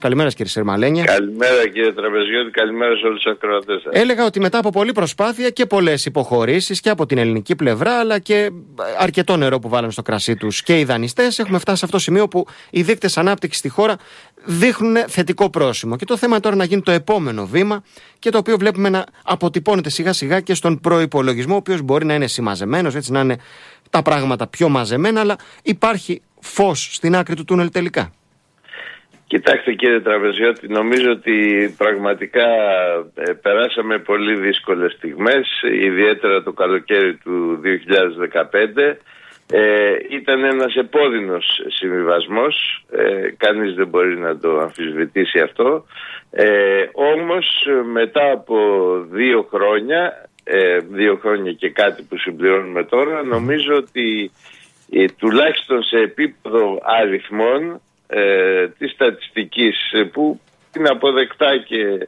Καλημέρα κύριε Σερμαλένια. Καλημέρα κύριε Τραπεζιώτη, καλημέρα σε όλους τους ακροατές σας. Έλεγα ότι μετά από πολλή προσπάθεια και πολλές υποχωρήσεις και από την ελληνική πλευρά, αλλά και αρκετό νερό που βάλανε στο κρασί τους και οι δανειστές, έχουμε φτάσει σε αυτό το σημείο που οι δείκτες ανάπτυξης στη χώρα δείχνουν θετικό πρόσημο. Και το θέμα είναι τώρα να γίνει το επόμενο βήμα, και το οποίο βλέπουμε να αποτυπώνεται σιγά σιγά και στον προϋπολογισμό, ο οποίος μπορεί να είναι συμμαζεμένος, έτσι να είναι τα πράγματα πιο μαζεμένα, αλλά υπάρχει φως στην άκρη του τούνελ τελικά. Κοιτάξτε κύριε Τραπεζιώτη, νομίζω ότι πραγματικά περάσαμε πολύ δύσκολες στιγμές, ιδιαίτερα το καλοκαίρι του 2015. Ήταν ένας επώδυνος συμβιβασμός, κανείς δεν μπορεί να το αμφισβητήσει αυτό. Όμως μετά από 2 χρόνια, 2 χρόνια και κάτι που συμπληρώνουμε τώρα, νομίζω ότι τουλάχιστον σε επίπεδο αριθμών της στατιστικής, που είναι αποδεκτά και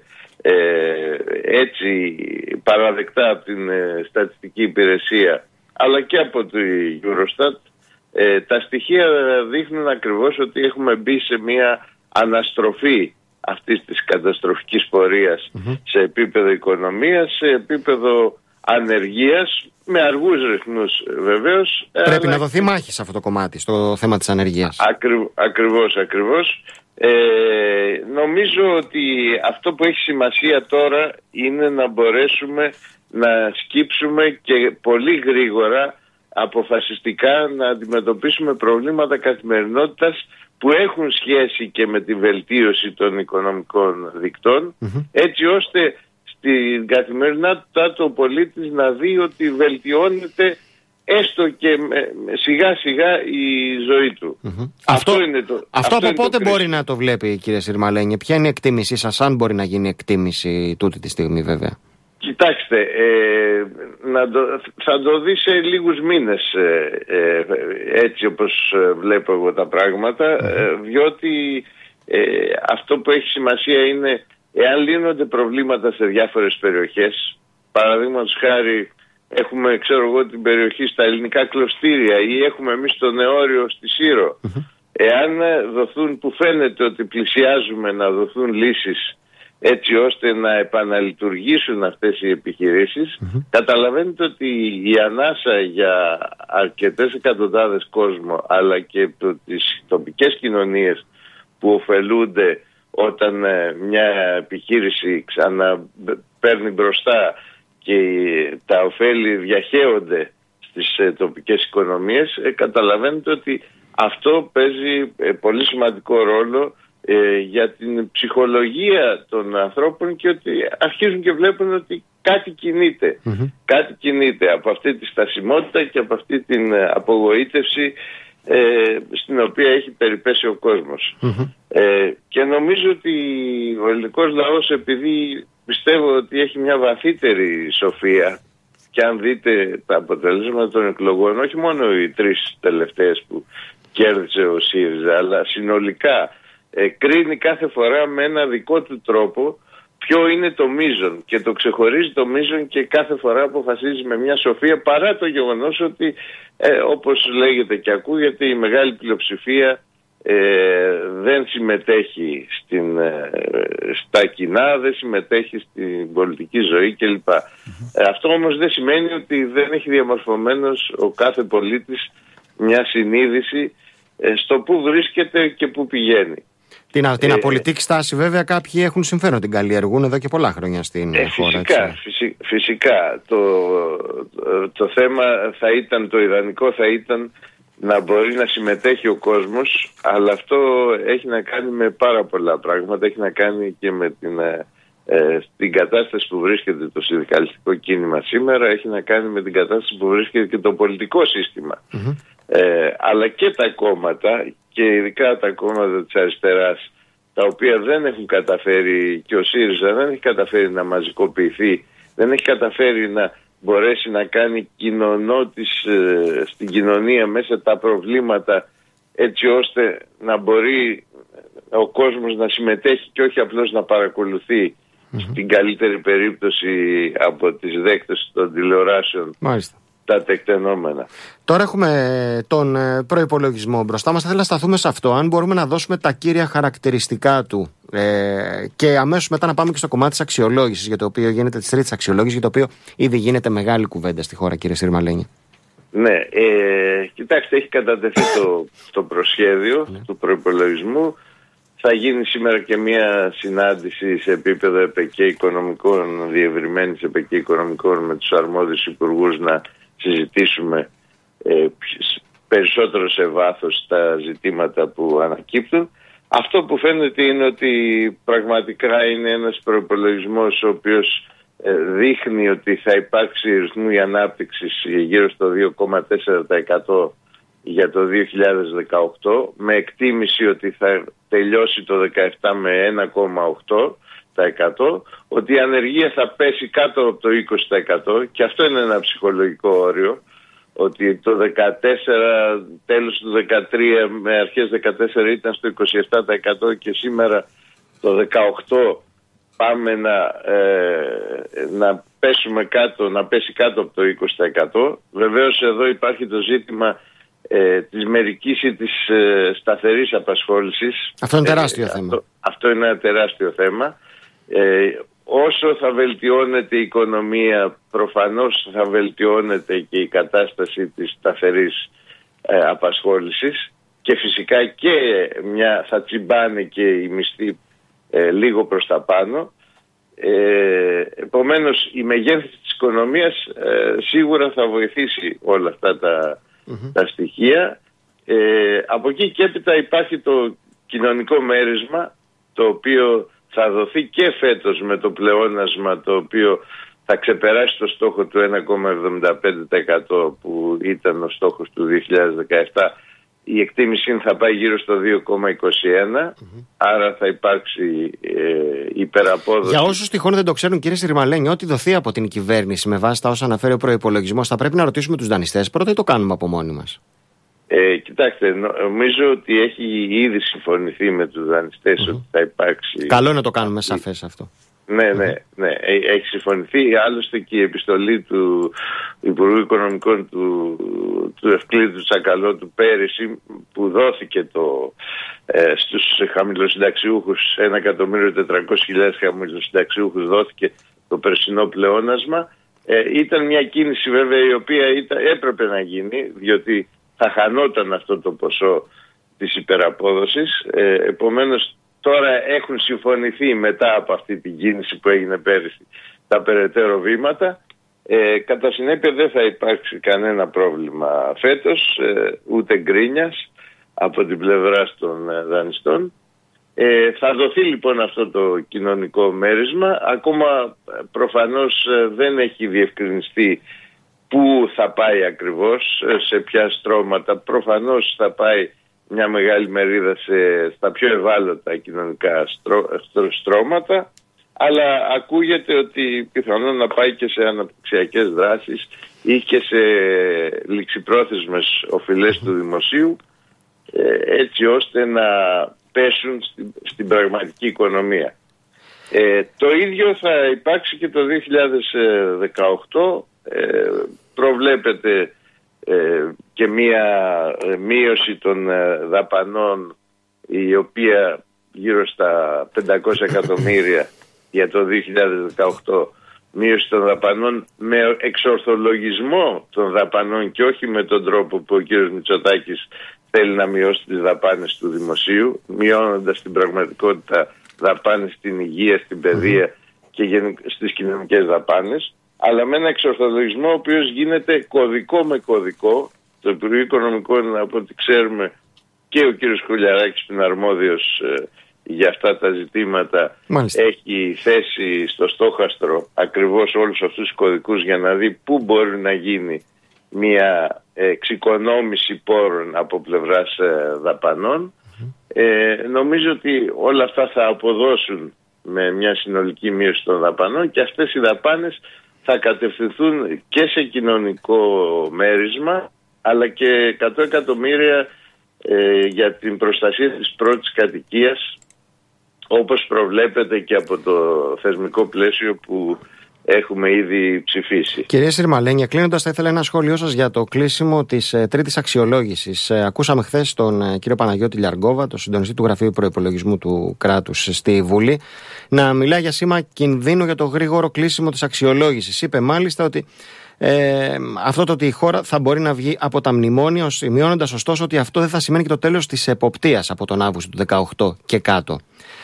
έτσι παραδεκτά από την στατιστική υπηρεσία αλλά και από το Eurostat, τα στοιχεία δείχνουν ακριβώς ότι έχουμε μπει σε μια αναστροφή αυτής της καταστροφικής πορείας σε επίπεδο οικονομίας, σε επίπεδο ανεργίας, με αργούς ρυθμούς βεβαίως. Πρέπει να δοθεί μάχη σε αυτό το κομμάτι, στο θέμα της ανεργίας. Ακριβώς. Νομίζω ότι αυτό που έχει σημασία τώρα είναι να μπορέσουμε να σκύψουμε και πολύ γρήγορα, αποφασιστικά, να αντιμετωπίσουμε προβλήματα καθημερινότητας που έχουν σχέση και με τη βελτίωση των οικονομικών δικτών, έτσι ώστε στην καθημερινότητά του ο πολίτης να δει ότι βελτιώνεται έστω και σιγά σιγά η ζωή του. Αυτό από πότε μπορεί να το βλέπει κύριε Σερμαλένια? Ποια είναι η εκτίμησή σας, αν μπορεί να γίνει εκτίμηση τούτη τη στιγμή βέβαια? Κοιτάξτε, θα το δει σε λίγους μήνες, έτσι όπως βλέπω εγώ τα πράγματα, διότι αυτό που έχει σημασία είναι εάν λύνονται προβλήματα σε διάφορες περιοχές. Παραδείγματος χάρη, έχουμε, την περιοχή στα ελληνικά κλωστήρια, ή έχουμε εμείς το Νεόριο στη Σύρο. Εάν δοθούν, που φαίνεται ότι πλησιάζουμε να δοθούν λύσεις έτσι ώστε να επαναλειτουργήσουν αυτές οι επιχειρήσεις, καταλαβαίνετε ότι η ανάσα για αρκετές εκατοντάδες κόσμο, αλλά και τις τοπικές κοινωνίες που ωφελούνται όταν μια επιχείρηση ξαναπαίρνει μπροστά και τα ωφέλη διαχέονται στις τοπικές οικονομίες, καταλαβαίνετε ότι αυτό παίζει πολύ σημαντικό ρόλο για την ψυχολογία των ανθρώπων, και ότι αρχίζουν και βλέπουν ότι κάτι κινείται. Κάτι κινείται από αυτή τη στασιμότητα και από αυτή την απογοήτευση στην οποία έχει περιπέσει ο κόσμος. Και νομίζω ότι ο ελληνικός λαός, επειδή πιστεύω ότι έχει μια βαθύτερη σοφία, και αν δείτε τα αποτελέσματα των εκλογών, όχι μόνο οι 3 τελευταίες που κέρδισε ο ΣΥΡΙΖΑ, αλλά συνολικά κρίνει κάθε φορά με ένα δικό του τρόπο ποιο είναι το μείζον, και το ξεχωρίζει το μείζον και κάθε φορά αποφασίζει με μια σοφία, παρά το γεγονός ότι όπως λέγεται και ακούγεται, η μεγάλη πλειοψηφία δεν συμμετέχει στα κοινά, δεν συμμετέχει στην πολιτική ζωή κλπ. Αυτό όμως δεν σημαίνει ότι δεν έχει διαμορφωμένος ο κάθε πολίτης μια συνείδηση στο που βρίσκεται και που πηγαίνει. Την απολυτική στάση βέβαια κάποιοι έχουν συμφέρον, την καλλιεργούν εδώ και πολλά χρόνια στην χώρα. Φυσικά. Το θέμα θα ήταν, το ιδανικό θα ήταν να μπορεί να συμμετέχει ο κόσμος, αλλά αυτό έχει να κάνει με πάρα πολλά πράγματα. Έχει να κάνει και με την κατάσταση που βρίσκεται το συνδικαλιστικό κίνημα σήμερα, έχει να κάνει με την κατάσταση που βρίσκεται και το πολιτικό σύστημα. Αλλά και τα κόμματα, και ειδικά τα κόμματα της αριστεράς, τα οποία δεν έχουν καταφέρει, και ο ΣΥΡΙΖΑ δεν έχει καταφέρει να μαζικοποιηθεί, δεν έχει καταφέρει να μπορέσει να κάνει κοινωνότης στην κοινωνία μέσα τα προβλήματα, έτσι ώστε να μπορεί ο κόσμος να συμμετέχει και όχι απλώς να παρακολουθεί, στην καλύτερη περίπτωση από τις δέκτες των τηλεοράσεων, τα τεκτενόμενα. Τώρα έχουμε τον προϋπολογισμό μπροστά μας. Θα ήθελα να σταθούμε σε αυτό. Αν μπορούμε να δώσουμε τα κύρια χαρακτηριστικά του και αμέσως μετά να πάμε και στο κομμάτι της αξιολόγησης, για το οποίο γίνεται, της τρίτης αξιολόγησης, για το οποίο ήδη γίνεται μεγάλη κουβέντα στη χώρα, κύριε Συρμαλένη. Ναι, κοιτάξτε, έχει κατατεθεί το προσχέδιο του προϋπολογισμού. Θα γίνει σήμερα και μια συνάντηση σε επίπεδο ΕΠΕΚΕ οικονομικών, διευρυμένης ΕΠΕΚΕ οικονομικών, με τους αρμόδιους υπουργούς να συζητήσουμε περισσότερο σε βάθος τα ζητήματα που ανακύπτουν. Αυτό που φαίνεται είναι ότι πραγματικά είναι ένας προϋπολογισμός ο οποίος δείχνει ότι θα υπάρξει ρυθμού η ανάπτυξη γύρω στο 2,4% για το 2018, με εκτίμηση ότι θα τελειώσει το 2017 με 1,8%, ότι η ανεργία θα πέσει κάτω από το 20%, και αυτό είναι ένα ψυχολογικό όριο, ότι το 2014, τέλος του 2013 με αρχές 2014 ήταν στο 27% και σήμερα το 2018 πάμε να πέσουμε κάτω, να πέσει κάτω από το 20%. Βεβαίως εδώ υπάρχει το ζήτημα της μερικής ή της σταθερής απασχόλησης. Αυτό είναι τεράστιο θέμα. Αυτό είναι ένα τεράστιο θέμα. Όσο θα βελτιώνεται η οικονομία, προφανώς θα βελτιώνεται και η κατάσταση της σταθερής απασχόλησης, και φυσικά και θα τσιμπάνε και οι μισθοί λίγο προς τα πάνω. Επομένως η μεγέθυνση της οικονομίας σίγουρα θα βοηθήσει όλα αυτά τα στοιχεία. Από εκεί και έπειτα υπάρχει το κοινωνικό μέρισμα, το οποίο θα δοθεί και φέτος με το πλεόνασμα, το οποίο θα ξεπεράσει το στόχο του 1,75% που ήταν ο στόχος του 2017. Η εκτίμηση θα πάει γύρω στο 2,21, άρα θα υπάρξει υπεραπόδοση. Για όσους τυχόν δεν το ξέρουν, κύριε Συρμαλένη, ό,τι δοθεί από την κυβέρνηση με βάση τα όσα αναφέρει ο προϋπολογισμός, θα πρέπει να ρωτήσουμε τους δανειστές πρώτα ή το κάνουμε από μόνοι μας? Κοιτάξτε, νομίζω ότι έχει ήδη συμφωνηθεί με τους δανειστές ότι θα υπάρξει... Καλό είναι να το κάνουμε σαφές αυτό. Ναι, έχει συμφωνηθεί. Άλλωστε και η επιστολή του Υπουργού Οικονομικών του Ευκλήδου Τσακαλώτου πέρυσι, που δόθηκε στους χαμηλοσυνταξιούχους, 1.400.000 χαμηλοσυνταξιούχους δόθηκε το περσινό πλεόνασμα. Ήταν μια κίνηση βέβαια η οποία έπρεπε να γίνει, διότι θα χανόταν αυτό το ποσό της υπεραπόδοσης. Επομένως τώρα έχουν συμφωνηθεί μετά από αυτή την κίνηση που έγινε πέρυσι τα περαιτέρω βήματα. Κατά συνέπεια δεν θα υπάρξει κανένα πρόβλημα φέτος, ούτε γκρίνιας από την πλευρά των δανειστών. Θα δοθεί λοιπόν αυτό το κοινωνικό μέρισμα. Ακόμα προφανώς δεν έχει διευκρινιστεί πού θα πάει ακριβώς, σε ποια στρώματα. Προφανώς θα πάει μια μεγάλη μερίδα στα πιο ευάλωτα κοινωνικά στρώματα, αλλά ακούγεται ότι πιθανόν να πάει και σε αναπτυξιακές δράσεις ή και σε ληξιπρόθεσμες οφειλές του δημοσίου, έτσι ώστε να πέσουν στην πραγματική οικονομία. Το ίδιο θα υπάρξει και το 2018. Προβλέπεται και μία μείωση των δαπανών, η οποία γύρω στα 500 εκατομμύρια για το 2018, μείωση των δαπανών με εξορθολογισμό των δαπανών και όχι με τον τρόπο που ο κύριος Μητσοτάκης θέλει να μειώσει τις δαπάνες του δημοσίου, μειώνοντας την πραγματικότητα δαπάνες στην υγεία, στην παιδεία και στις κοινωνικές δαπάνες, αλλά με ένα εξορθολογισμό ο οποίος γίνεται κωδικό με κωδικό. Το Υπουργείο Οικονομικών, από ό,τι ξέρουμε, και ο κύριος Κουλιαράκης που είναι αρμόδιος για αυτά τα ζητήματα, έχει θέσει στο στόχαστρο ακριβώς όλους αυτούς τους κωδικούς για να δει πού μπορεί να γίνει μια εξοικονόμηση πόρων από πλευράς δαπανών. Νομίζω ότι όλα αυτά θα αποδώσουν με μια συνολική μείωση των δαπανών, και αυτές οι δαπάνες θα κατευθυνθούν και σε κοινωνικό μέρισμα, αλλά και 100 εκατομμύρια για την προστασία της πρώτης κατοικίας, όπως προβλέπεται και από το θεσμικό πλαίσιο που έχουμε ήδη ψηφίσει. Κύριε Συρμαλένια, κλείνοντας, θα ήθελα ένα σχόλιο σας για το κλείσιμο της τρίτης αξιολόγησης. Ακούσαμε χθες τον κύριο Παναγιώτη Λιαργκόβα, τον συντονιστή του Γραφείου Προϋπολογισμού του Κράτους στη Βουλή, να μιλά για σήμα κινδύνου για το γρήγορο κλείσιμο της αξιολόγησης. Είπε μάλιστα ότι αυτό το ότι η χώρα θα μπορεί να βγει από τα μνημόνια, σημειώνοντας ωστόσο ότι αυτό δεν θα σημαίνει και το τέλος της εποπτείας από τον Αύγουστο του 2018 και κάτω.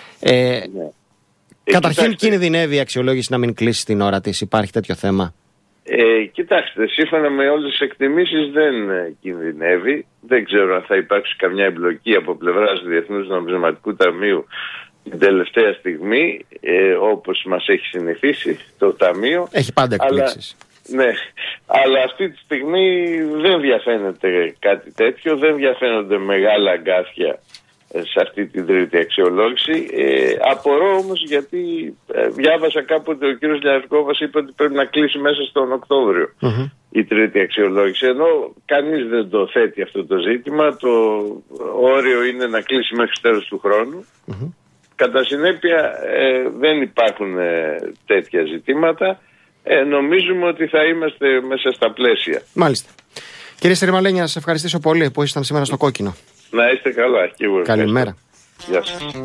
Καταρχήν, κινδυνεύει η αξιολόγηση να μην κλείσει την ώρα της? Υπάρχει τέτοιο θέμα? Κοιτάξτε, σύμφωνα με όλες τις εκτιμήσεις δεν κινδυνεύει. Δεν ξέρω αν θα υπάρξει καμιά εμπλοκή από πλευράς Διεθνούς Νομισματικού Ταμείου την τελευταία στιγμή, όπως μας έχει συνηθίσει το Ταμείο. Έχει πάντα εκπλήξεις. Ναι, αλλά αυτή τη στιγμή δεν διαφαίνεται κάτι τέτοιο, δεν διαφαίνονται μεγάλα αγκάθια σε αυτή την τρίτη αξιολόγηση. Απορώ όμως, γιατί διάβασα κάποτε ο κύριος Λιαργκόβας είπε ότι πρέπει να κλείσει μέσα στον Οκτώβριο η τρίτη αξιολόγηση, ενώ κανείς δεν το θέτει αυτό το ζήτημα. Το όριο είναι να κλείσει μέχρι τέλος του χρόνου. Κατά συνέπεια δεν υπάρχουν τέτοια ζητήματα. Νομίζουμε ότι θα είμαστε μέσα στα πλαίσια. Μάλιστα. Κύριε Συρμαλένια, σας ευχαριστήσω πολύ που ήσασταν σήμερα στο Κόκκινο. Να είστε καλά. Καλημέρα. Γεια σας.